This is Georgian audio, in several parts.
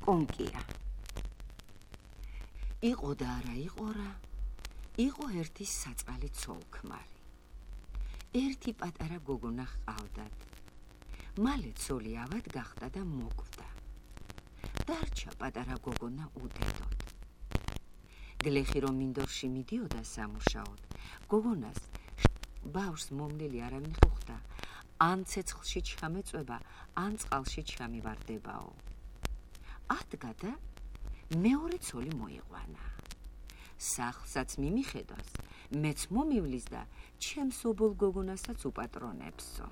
კონკია. იყო და არა იყო რა. იყო ერთი საწყალი ცოლ-ქმარი. ერთი პატარა გოგონა ჰყავდათ. მალე ცოლი ავად გახდა და მოკვდა. დარჩა პატარა გოგონა უდედოდ. გლეხი რომ მინდორში მიდიოდა სამუშაოდ, გოგონას ბავშვს მომნელი არავინ ხვდა, ან ცეცხლში ჩამეწვება, ან წყალში ჩამივარდებაო. ადგა და მეორე ცოლი მოიყვანა. სახლსაც მიმიხედავს, მეც მომივლის და ჩემს ობოლ გოგონასაც უპატრონებსო.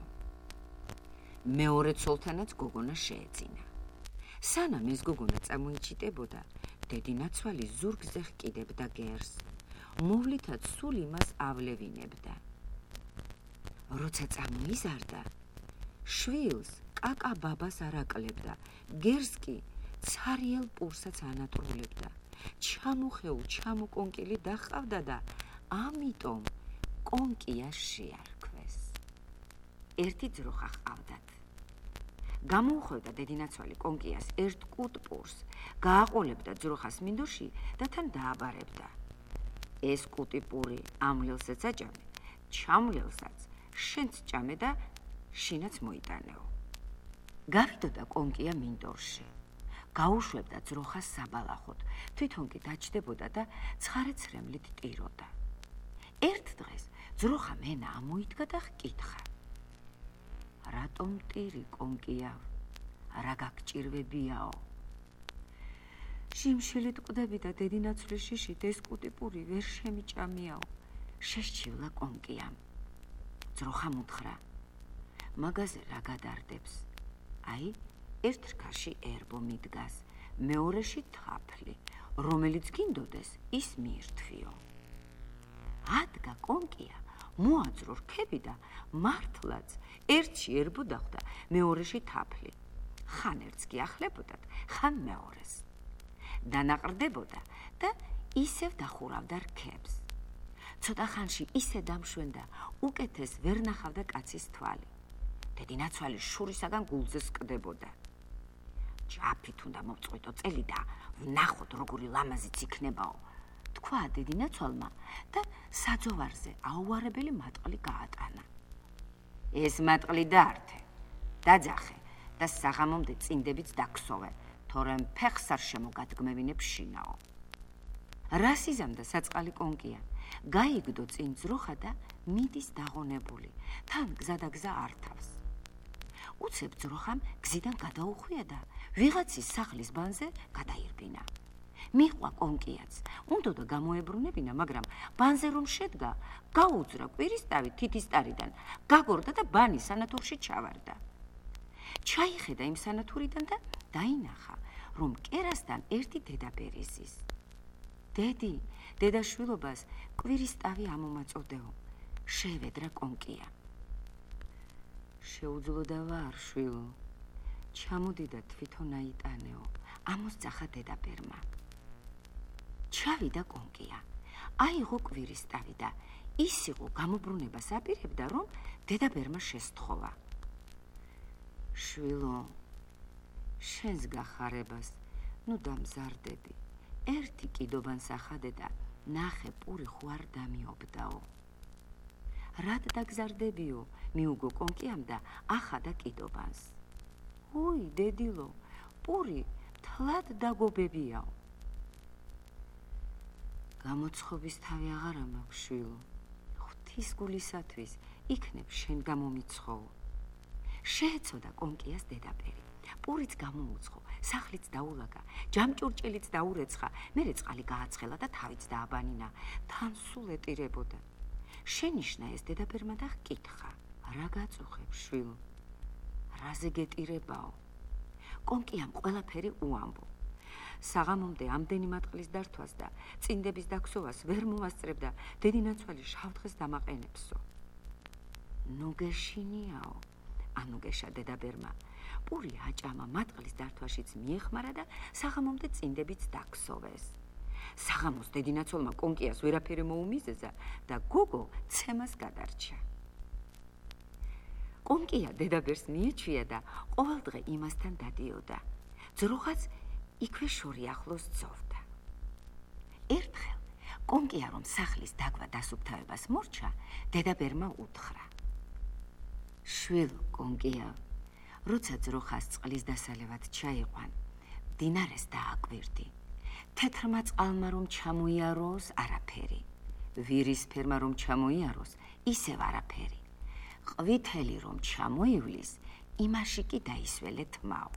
მეორე ცოლთანაც გოგონა შეეძინა. სანამ ეს გოგონა წამოიჭიტებოდა, დედინაცვალი ზურგზე ჰკიდებდა გერს. მოვლითაც სულ იმას ავლევინებდა. როცა წამოიზარდა, შვილს კაკა ბაბას არ აკლებდა, გერს კი ცარიელ პურსაც ანატრულებდა. ჩამოხეულ, ჩამოკონკილი დახავდა და ამიტომ კონკია შეარქვეს. ერთი ძროხა ჰყავდათ. გამოუხვევდა დედინაცვალი კონკიას ერთ კუტპურს, გააყოლებდა ძროხას მინდორში და თან დააბარებდა. ეს კუტიპური ამლელსაც აჭამე, ჩამლელსაც შენც ჭამე და შინაც მოიტანეო. გავიდოდა კონკია მინდორში. გაუშვებდა ძროხას საბალახოდ, თვითონ კი დაჯდებოდა და ცხარე-ცრემლით ტიროდა. ერთ დღეს ძროხა მენა ამოიდგა და ჰკითხა: რატომ ტირი კონკია? რა გაგჭირვებიაო? შიმშილით კვდები და დედინაცვლის შიშით ეს კუტიპური ვერ შემიჭამიაო, შესჩივლა კონკიამ. ძროხამ უთხრა: მაგაზე რა გადარდებს? აი, ერთ რქაში ერბო მიდგას, მეორეში თაფლი, რომელიც გინდოდეს, ის მიირთვიო. ადგა კონკია, მოაძრო რქები და მართლაც ერთში ერბო დახვდა, მეორეში თაფლი. ხან ერთს კი ახლებოდათ, ხან მეორეს. დანაყრდებოდა და ისევ დახურავდა რქებს. ცოტა ხანში ისე დამშვენდა, უკეთეს ვერ ნახავდა კაცის თვალი. დედინაცვალი შურისაგან გულზე სკდებოდა. ჯაფით უნდა მოვწყვიტო წელი და ვნახოთ როგორი ლამაზიც იქნებაო, თქვა დედინაცვალმა და საძოვარზე აუარებელი მატყლი გაატანა. ეს მატყლი დაართე, დაძახე და საღამომდე წინდებიც დაქსოვე, თორემ ფეხს არ შემოგადგმევინებ შინაო. რას იზამდა საწყალი კონკია, გაიგდო წინ ძროხა და მიდის დაღონებული, თან გზადაგზა ართავს. უცებ ძროხამ გზიდან გადაუხვია და ვიღაცის სახლის ბანზე გადაირბინა. მიჰყვა კონკიაც, უნდოდა გამოებრუნებინა, მაგრამ ბანზე რომ შედგა, გაუძრა კვირისტავი თითისტარიდან, გაგორდა და ბანის სანათურში ჩავარდა. ჩაიხედა იმ სანათურიდან და დაინახა, რომ კერასთან ერთი დედაბერი ზის. დედი, დედაშვილობას კვირისტავი ამომაწოდეო, შეევედრა კონკია. შეუძლო და ვარ, შვილო, ჩამოდი და თვითონ აიტანეო, ამოსძახა დედაბერმა. ჩავიდა კონკია, აიღო კვირისტავი და ის იყო გამობრუნებას აპირებდა, რომ დედაბერმა შესთხოვა. შვილო, შენს გახარებას, ნუ დამზარდები, ერთი კიდობანს ახადე და ნახე პური ხო არ დამიობდაო. რად დაგზარდებიო, მიუგო კონკიამ და ახადა კიდობანს. ой, დედილო, პური თლად დაგობებიაო. გამოცხობის თავი აღარა მაქვს, შვილო, ღვთის გულისათვის იქნებ შენ გამომიცხოვო. შეეცოდა კონკიას დედაბერი, პურიც გამოუცხო, სახლიც დაულაგა, ჯამჭურჭელიც დაურეცხა, მერე წყალი გააცხელა და თავიც დააბანინა, თან სულ ეტირებოდა. შენიშნა ეს დედაბერმა და ჰკითხა: რა გაწუხებ, შვილო? რაზე გეტირებაო? კონკიამ ყველაფერი უამბო. საღამომდე ამდენი მატყლის დართვას და წინდების დაქსოვას ვერ მოასწრებდა, დედინაცვალი შავდღეს დამაყენებსო. ნუ გეშინიაო, ანუგეშა დედაბერმა. პური აჭამა მატყლის დართვაშიც მიეხმარა და საღამომდე წინდებიც დაქსოვეს. საღამოს დედინაცვალმა კონკიას ვერაფერი მოუმიზეზა და გოგო ცემას გადარჩა. კონკია დედაბერს მიეჩვია და ყოველდღე იმასთან დადიოდა. ძროხაც იქვე შორი ახლოს ძოვდა. ერთხელ კონკია რომ სახლის დაგვა დასუფთავებას მორჩა, დედაბერმა უთხრა: შვილ კონკია, როცა ძროხას წყლის დასალევად ჩაიყვან, დინარეს დააკვირდი. თეთრმა წყალმა რომ ჩამოიაროს, არაფერი. ვირისფერმა რომ ჩამოიაროს, ისევ არაფერი. ყვითელი რომ ჩამოივლის, იმაში კი დაისველე თმაო.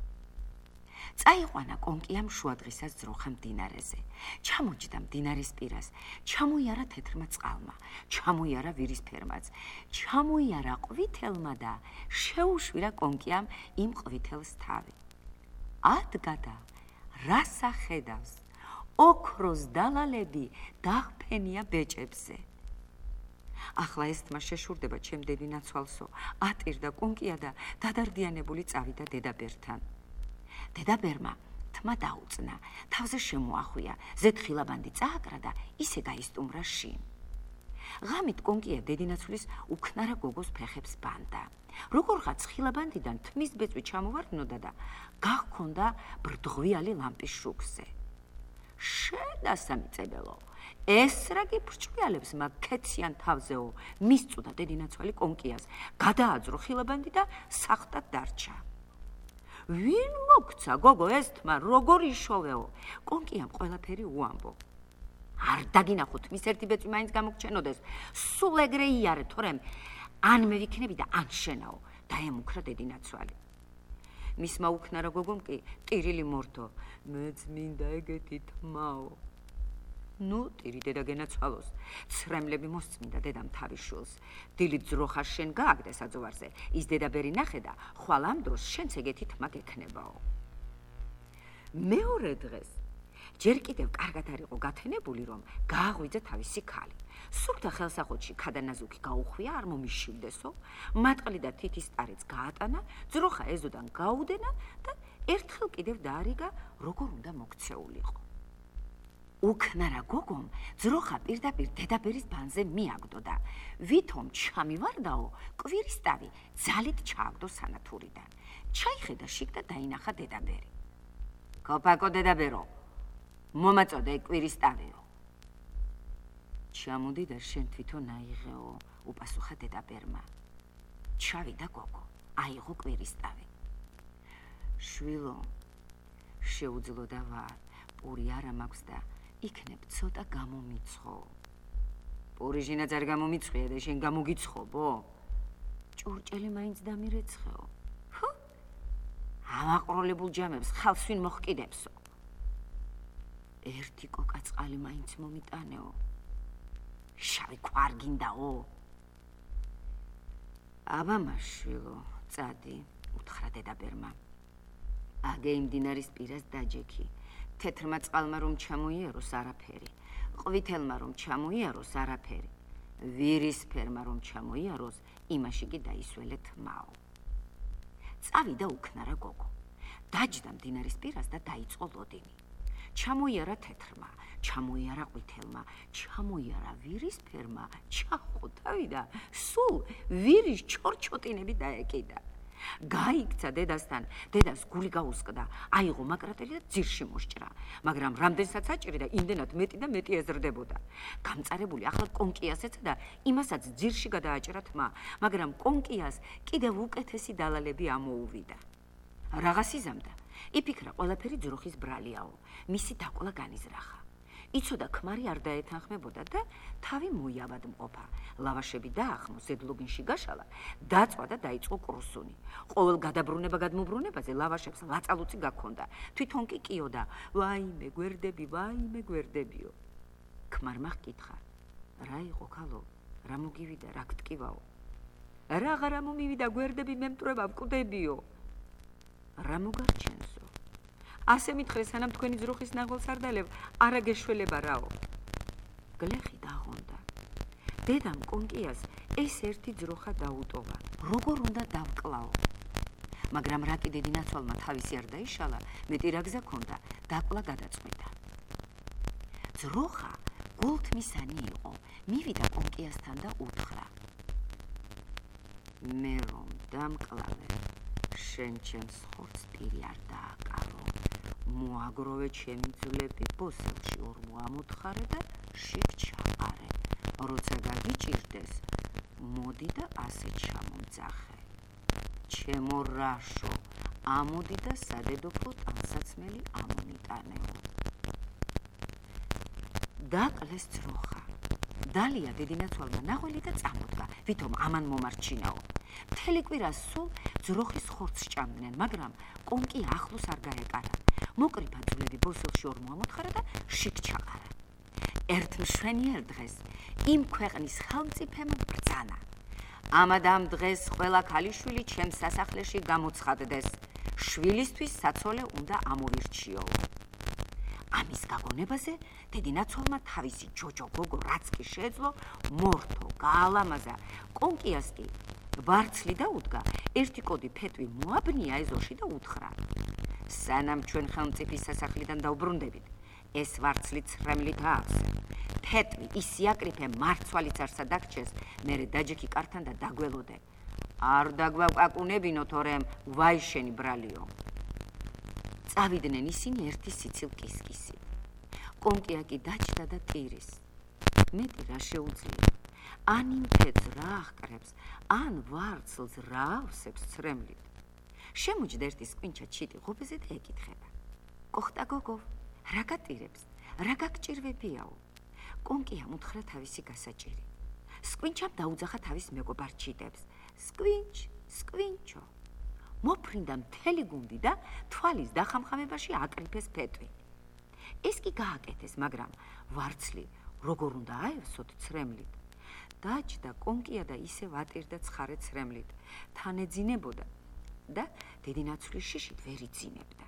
წაიყვანა კონკიამ შუადღისას ძროხა მდინარეზე. ჩამოჯდა მდინარის პირას, ჩამოიარა თეთრმა წყალმა, ჩამოიარა ვირისფერმაც, ჩამოიარა ყვითელმა და შეუშვირა კონკიამ იმ ყვითელს თავი. ადგადა, რას ახედავს? ოქროს დალალები დაღფენია ბეჭებზე. ახლა ეს თმა შეშურდება ჩემ დედინაცვალსო, ატირდა კონკია და დადარდიანებული წავიდა დედაბერთან. დედაბერმა თმა დაუწნა, თავზე შემოახვია, ზეთხილაბანდი წააკრა და ისე გაისტუმრა შინ. ღამით კონკია დედინაცვლის უქნარა გოგოს ფეხებს ბანდა. როგორღაც ხილაბანდიდან თმის ბეწვი ჩამოვარდნოდა და გახქონდა ბრდღვიალი ლამპის შუქზე. შედასამიწებელო, ეს რა გიფრჭყიალებს მაგ ქეციან თავზეო, მისწუდა დედინაცვალი კონკიას, გადააძრო ხილაბანდი და სახტად დარჩა. ვინ მოგცა გოგო ეს თმა, როგორ იშოვეო? კონკიამ ყველაფერი უამბო. არ დაგინახო თმის ერთი ბეწვი მაინც გამოგჩენოდეს, სულ ეგრე იარე, თორემ ან მე ვიქნები და ან შენაო, დაემუქრა დედინაცვალი. მისმა უქნარა გოგომ კი ტირილი მორთო, მეც მინდა ეგეთი თმაო. ნუ ტირი დედა გენაცვალოს, ცრემლები მოსწმინდა დედამ თავის შვილს. დილით ძროხა შენ გააგდე საძოვარზე, ის დედაბერი ნახე და ხვალ ამ დროს შენც ეგეთი თმა გექნებაო. მეორე დღეს ჯერ კიდევ კარგად არ იყო გათენებული, რომ გააღვიძა თავისი ქალი. სუფთა ხელსაყოდში ქადანაზუქი გაუხვია, არ მომიშილდესო, მატყლი და თითის ტარიც გაატანა, ძროხა ეზოდან გაუდენა და ერთხელ კიდევ დაარიგა, როგორ უნდა მოქცეულიყო. უქნარა გოგომ ძროხა პირდაპირ დედაბერის ბანზე მიაგდო და ვითომ ჩამივარდაო, კვირისტავი ძალით ჩააგდო სანათურიდან. ჩაიხედა შიგ და დაინახა დედაბერი. კოპაკო დედაბერო, მომაწოდე კვირისტავიო. ჩამოდი და შენ თვითონ აიღეო, უპასუხა დედაბერმა. ჩავიდა გოგო, აიღო კვირისტავი. შვილო, შეუძლო და ვარ, პური არა მაქვს და იქნებ ცოტა გამომიცხო. პური შინაც არ გამომიცხია და შენ გამოგიცხობო? ჭურჭელი მაინც დამირეცხეო. ჰუ, ამაყროლებულ ჯამებს ხალს ვინ მოჰკიდებსო? ერთი კოკა წყალი მაინც მომიტანეო. შავი ქვარგინდაო. აბა მაშვილო, წადი, უთხრა დედაბერმა. აგე იმ დინარის პირას დაჯექი. თეთრმა წყალმა რომ ჩამოიაროს, არაფერი. ყვითელმა რომ ჩამოიაროს, არაფერი. ვირისფერმა რომ ჩამოიაროს, იმაში კი დაისველე თმაო. წავიდა უქნარა გოგო. დაჯდა მდინარის პირას და დაიწყო ლოდინი. ჩამოიარა თეთრმა, ჩამოიარა ყვითელმა, ჩამოიარა ვირისფერმა, ჩახო თავი და სულ ვირის ჩორჩოტინები დაეკიდა. გაიქცა დედასთან, დედას გული გაუსკდა, აიღო მაკრატელი და ძირში მოსჭრა, მაგრამ რამდენსაც აჭრიდა, იმდენად მეტი და მეტი ეზრდებოდა. გამწარებული ახლა კონკიას ეცა და იმასაც ძირში გადააჭრა თმა, მაგრამ კონკიას კიდევ უკეთესი დალალები ამოუვიდა. რაღაც იზამდა, იფიქრა ყველაფერი ძროხის ბრალიაო, მისი დაკლა განიზრახა. იცოდა ქმარი არ დაეთანხმებოდა და თავი მოიავადმყოფა. ლავაშები დაახმო, ზედლუგინში გაშალა, დაწვა და დაიწყო კრუსუნი. ყოველ გადაბრუნება-გადმობრუნებაზე ლავაშებს ლაწალუცი გაქონდა. თვითონ კი კიოდა, ვაიმე გვერდები, ვაიმე გვერდებიო. ქმარმა ჰკითხა, რა იყო ქალო, რა მოგივიდა, რა გტკივაო? რაღა მომივიდა გვერდები მემტრება ვკვდებიო. რა მოგარჩენსო? ასე მითხრე, სანამ თქვენი ძროხის ნაღვალს არ დალევ, არა გეშველება რაო. გლეხი დაღონდა. დედამ კონკიას ეს ერთი ძროხა დაუტოვა, როგორ უნდა დავკლაო. მაგრამ რა კიდე დინაცვალმა თავისი არ დაიშალა, მეტი რა გზა ქონდა, დაკლა გადაწყვიტა. ძროხა გულთმისანი იყო, მივიდა კონკიასთან და უთხრა. მე რომ დამკლავე, შენ ჩემს ხორცპირი არ დააკარო, მოაგროვე ჩემი ძვლები, ბოსელში ორ მოამოთხარე და შიგ ჩაყარე. როცა გაგიჭირდეს, მოდი და ასე ჩამომძახე. ჩემო რაშო, ამოდი და სადედოფლო ტანსაცმელი ამომიტანეო. დაკლეს ძროხა. დალია დედინაცვალმა ნაღველი და წამოდგა, ვითომ ამან მომარჩინაო. მთელი კვირა სულ ძროხის ხორცს ჭამდნენ, მაგრამ კონკი ახლოს არ გაეკარა. მოკრიფა ძვლები ბოსელში ორ მოამოთხარა და შიგ ჩაყარა. ერთ მშვენიერ დღეს იმ ქვეყნის ხელმწიფემ ბრძანა. ამად ამ დღეს ყველა ქალიშვილი ჩემს სასახლეში გამოცხადდეს. შვილისთვის საცოლე უნდა ამოვირჩიო. ამის გაგონებაზე დედინაცვალმა თავისი ჯოჯო გოგო რაც კი შეეძლო, მორთო, გაალამაზა. კონკიას კი ვარცლი დაუდგა, ერთი კოდი ფეტვი მოაბნია ეზოში და უთხრა. სანამ ჩვენ ხელმწიფის სასახლიდან დავბრუნდებით, ეს ვარცლი ცრემლით აავსე. ფეტვი ის იაკრიფე მარცვალიც არსა დაგჩეს, მერე დაჯექი კართან და დაგველოდე. არ დაგვაკაკუნებინო, თორემ ვაიშენი ბრალიო. წავიდნენ ისინი ერთი სიცილ კისკისით. კონკია კი დაჭდა და ტირის. მეტი რა შეუძლია. ან იმ ფეტს რა აღკრებს, ან ვარცლს რა ავსებს ცრემლით. შემოჯდა ერთი სკვინჩა ჩიტი ღობეზე და ეკითხება. კოხტა გოგო, რა გატირებს, რა გაგჭირვებიაო? კონკიამ უთხრა თავისი გასაჭირი. სკვინჩამ დაუძახა თავის მეგობარ ჩიტებს. სკვინჩ, სკვინჩო. მოფრინდა მთელი გუნდი და თვალის დახამხამებაში აკრიფეს ფეტვი. ეს კი გააკეთეს, მაგრამ ვარცლი როგორ უნდა აევსოთ ცრემლით? დაჭდა კონკია და ისევ ატირდა ცხარე ცრემლით. თან ეძინებოდა და დედინაცვლის შიშით ვერ იძინებდა.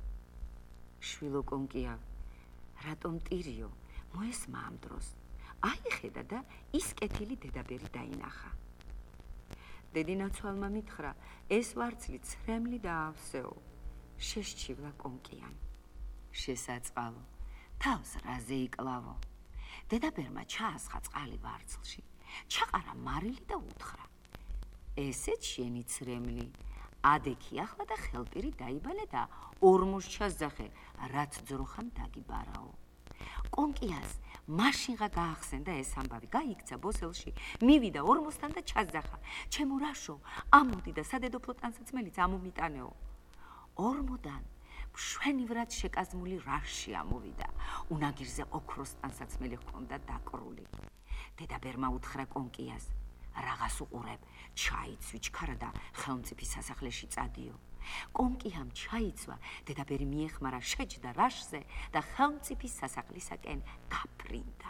შვილო კონკია, რატომ ტირიო? მოესმა ამ დროს. აიხედა და ის კეთილი დედაბერი დაინახა. დედინაცვალმა მითხრა, ეს ვარცლი ცრემლი დაავსეო. შესჩივლა კონკიამ. შესაწყალო, თავს რაზე იკლავო? დედაბერმა ჩაასხა წყალი ვარცლში, ჩაყარა მარილი და უთხრა. ესეც შენი ცრემლი. ადექი ახლა და ხელპირი დაიბალე და ორმოს ჩასძახე, რაც ძროხამ დაგიბარაო. კონკიას მაშინღა გაახსენდა ეს ამბავი, გაიქცა ბოსელში, მივიდა ორმოსთან და ჩასძახა. ჩემო რაშო, ამოდი და სადედოფლო ტანსაცმელიც ამომიტანეო. ორმოდან მშვენივრად შეკაზმული რაში ამოვიდა. უნაგირზე ოქროს ტანსაცმელი ჰქონდა დაკრული. დედაბერმა უთხრა კონკიას, რაღაც უყურებ, ჩაიცვი ჩქარა და ხელმწიფის სასახლეში წადიო. კონკიამ ჩაიცვა, დედაბერი მიეხმარა შეჯდა რაშზე და ხელმწიფის სასახლისაკენ გაფრინდა.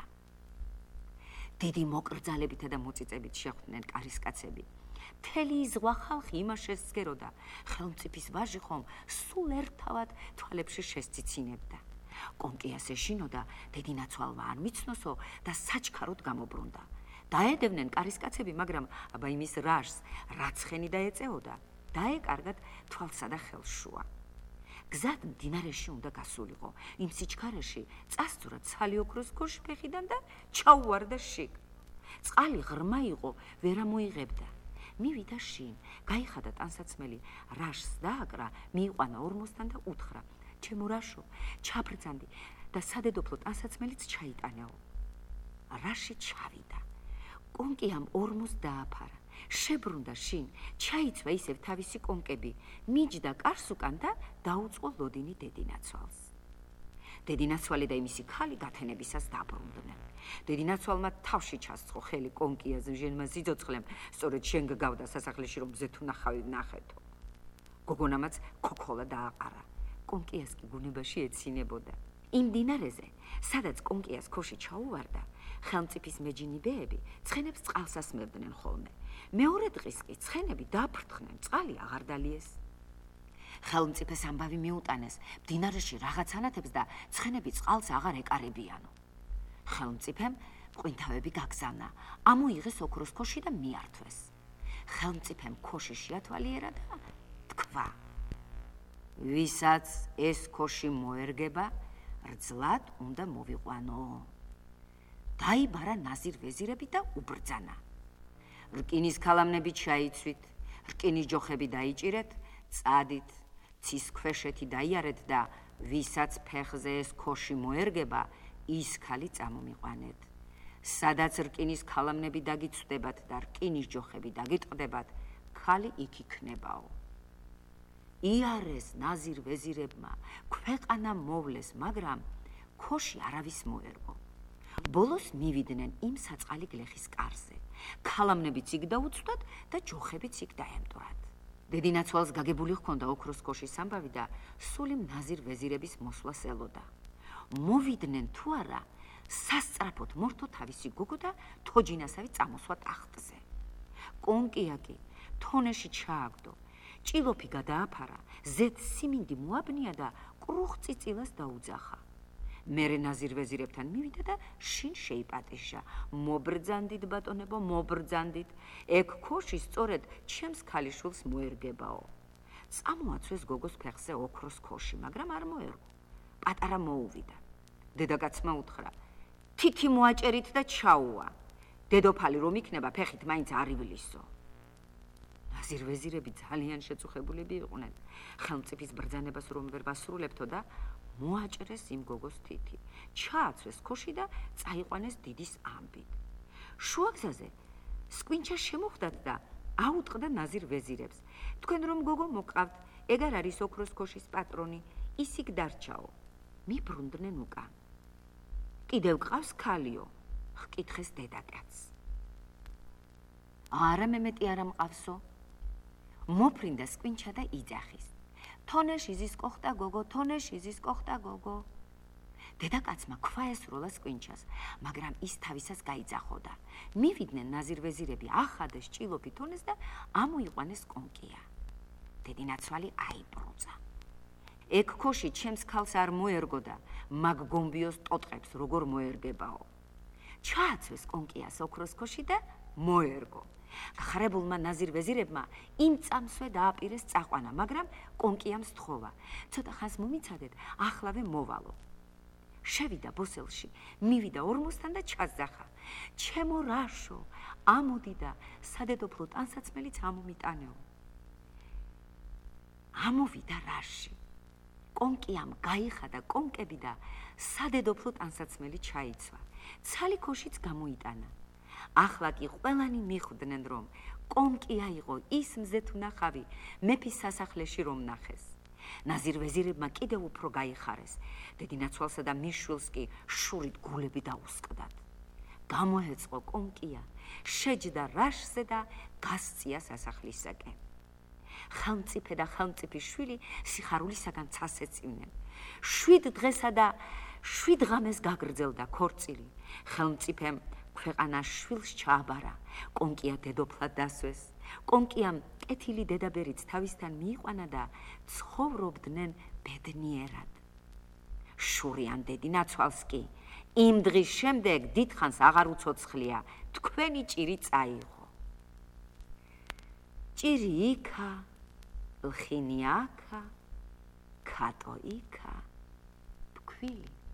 დიდი მოკრძალებითა და მოწიწებით შეხვდნენ კარისკაცები. მთელი ზღვა ხალხი იმას შესწგეროდა, ხელმწიფის ვაჟი ხომ სულ ერთავად თვალებში შესციცინებდა. კონკიას ეშინოდა, დედინაცვალმა არ მიცნოსო და საჩქაროდ გამობრუნდა. დაედევნენ კარისკაცები, მაგრამ აბა იმის რაშს რაცხენი დაეწეოდა. დაეკარგათ თვალსა და ხელშუა. გზად მდინარეში უნდა გასულიყო. იმ სიჩქარეში წასწურა ცალი ოქროს ქოში ფეხიდან და ჩაუვარდა შიგ. წყალი ღრმა იყო, ვერ ამოიღებდა. მივიდა შინ, გაიხადა ტანსაცმელი, რაშს დააკრა, მიიყვანა ორმოსთან და უთხრა, ჩემო რაშო, ჩაბრძანდი და სადედოფლო ტანსაცმელიც ჩაიტანეო. რაში ჩავიდა. კონკიამ ორმოს დააფარა. შებრუნდა შინ, ჩაიცვა ისევ თავისი კონკები, მიჯდა კარს უკან და დაუწყო ლოდინი დედინაცვალს. დედინაცვალი და იმისი ქალი გათენებისას დაბრუნდნენ. დედინაცვალმა თავში ჩასწყო ხელი კონკიას ჟენმა სიცოცხლემ, სწორედ შენ გგავდა სასახლეში, რომ მზე თუ ნახავი ნახეთო. გოგონამაც ქოქოლა დააყარა. კონკიას კი ბუნებაში ეცინებოდა. იმ დინარეზე, სადაც კონკიას ქოში ჩაუვარდა, ხელმწიფის მეჯინიბეები ცხენებს წყალს ასმევდნენ ხოლმე. მეორე დღეს კი ცხენები დაფრთხნენ, წყალი აღარ დალიეს. ხელმწიფეს ამბავი მიუტანეს, მდინარეში რაღაც ანათებს და ცხენები წყალს აღარ ეკარებიანო. ხელმწიფემ ყვინთავები გაგზავნა, ამოიღეს ოქროს ქოში და მიართვეს. ხელმწიფემ ქოში შეათვალიერა და თქვა, ვისაც ეს ქოში მოერგება, რძლად უნდა მოვიყვანო. დაიბარა ნაზირ ვეზირები და უბრძანა. რკინის ქალამნები ჩაიცვით, რკინის ჯოხები დაიჭირეთ, წადით, ცის ქვეშეთი დაიარეთ და ვისაც ფეხზე ეს ქოში მოერგება, ის ქალი წამომიყვანეთ. სადაც რკინის ქალამნები დაგიცვდებათ და რკინის ჯოხები დაგიტყდებათ, ქალი იქ იქნებაო. იარეს ნაზირ ვეზირებმა ქვეყანა მოვლეს, მაგრამ ქოში არავის მოერგო. ბოლოს მივიდნენ იმ საწყალი გლეხის კარზე. ქალამნებიც იქ დაუცვდათ და ჯოხებიც იქ დაემტვრათ. დედინაცვალს გაგებული ჰქონდა ოქროს ქოშის ამბავი და სული ნაზირ ვეზირების მოსვლას ელოდა. მოვიდნენ თუ არა, სასწრაფოდ მორთო თავისი გოგო და თოჯინასავი წამოსვა ტახტზე. კონკია კი თონეში ჩააგდო, ჭილოფი გადააფარა, ზედ სიმინდი მოაბნია და კრუხწიწილას დაუძახა. მერე ნაზირ ვეზირებთან მივიდა და შინ შეიპატიჟა. მობრძანდით, ბატონებო, მობრძანდით. ეგ ქოში სწორედ ჩემს ქალიშვილს მოერგებაო. წამოაცვეს გოგოს ფეხზე ოქროს ქოში, მაგრამ არ მოერგო. პატარა მოუვიდა. დედაკაცმა უთხრა: თითი მოაჭერით და ჩაუვა. დედოფალი რომ იქნება, ფეხით მაინც არ ივლისო. ნაზირ ვეზირები ძალიან შეწუხებულები იყვნენ. ხელმწიფის ბრძანებას რომ ვერ ვასრულებთო და მოაჭრეს იმ გოგოს თითი. ჩააცვეს ქოში და წაიყვანეს დიდის ამბით. შუაგზაზე სკვინჩა შემოხვდათ და აუტყდა ნაზირ ვეზირებს. თქვენ რომ გოგო მოყავთ, ეგ არ არის ოქროს ქოშის პატრონი, ის იქ დარჩაო. მიბრუნდნენ უკან. კიდევ გყავს ქალიო? ჰკითხეს დედაკაცს. არა მემეტი არა მყავსო. მოფრინდა სკვინჩა და იძახის. თონეში ზის ყოხტა გოგო, თონეში ზის ყოხტა გოგო. დედაკაცმა ქვა ესროლა სკვინჩას, მაგრამ ის თავისას გაიძახოდა. მივიდნენ ნაზირ ვეზირები, ახადეს ჭილოფი თონეს და ამოიყვანეს კონკია. დედინაცვალი აიბრუწა. ეგ ქოში ჩემს ქალს არ მოერგო და მაგ გომბიოს ტოტყებს როგორ მოერგებაო. ჩააცვეს კონკიას ოქროს ქოში და მოერგო. გახარებულმა ნაზირ ვეზირებმა იმ წამსვე დააპირეს წაყვანა, მაგრამ კონკიამ სთხოვა. ცოტა ხანს მომიცადეთ, ახლავე მოვალო. შევიდა ბოსელში, მივიდა ორმოსთან და ჩაზახა. ჩემო რაშო, ამოდი და სადედოფლო ტანსაცმელიც ამომიტანეო. ამოვიდა რაში. კონკიამ გაიხადა კონკები და სადედოფლო ტანსაცმელი ჩაიცვა. ცალი ქოშიც გამოიტანა. ახლა კი ყველანი მიხვდნენ, რომ კონკია იყო ის მზეთუნახავი მეფის სასახლეში რომ ნახეს. ნაზირ ვეზირებმა კიდევ უფრო გაიხარეს. დედინაცვალსა და მიშვილს კი შურით გულები დაუსკდათ. გამოეწყო კონკია, შეჯდა რაშზე და გასწია სასახლისაკენ. ხელმწიფე და ხელმწიფის შვილი სიხარულისაგან ცას ეწივნენ. 7 დღესა და 7 ღამეს გაგრძელდა ქორწილი. ხელმწიფემ ქვეყანას შვილს ჩააბარა. კონკია დედოფლად დასვეს. კონკიამ კეთილი დედაბერიც თავისთან მიიყვანა და ცხოვრობდნენ ბედნიერად. შურიან დედინაცვალს კი იმ დღის შემდეგ დიდხანს აღარ უცოცხლია, თქვენი ჭირი წაიღო. ჭირი იქა, ლხინი აქა, ქატო იქა, ფქვილი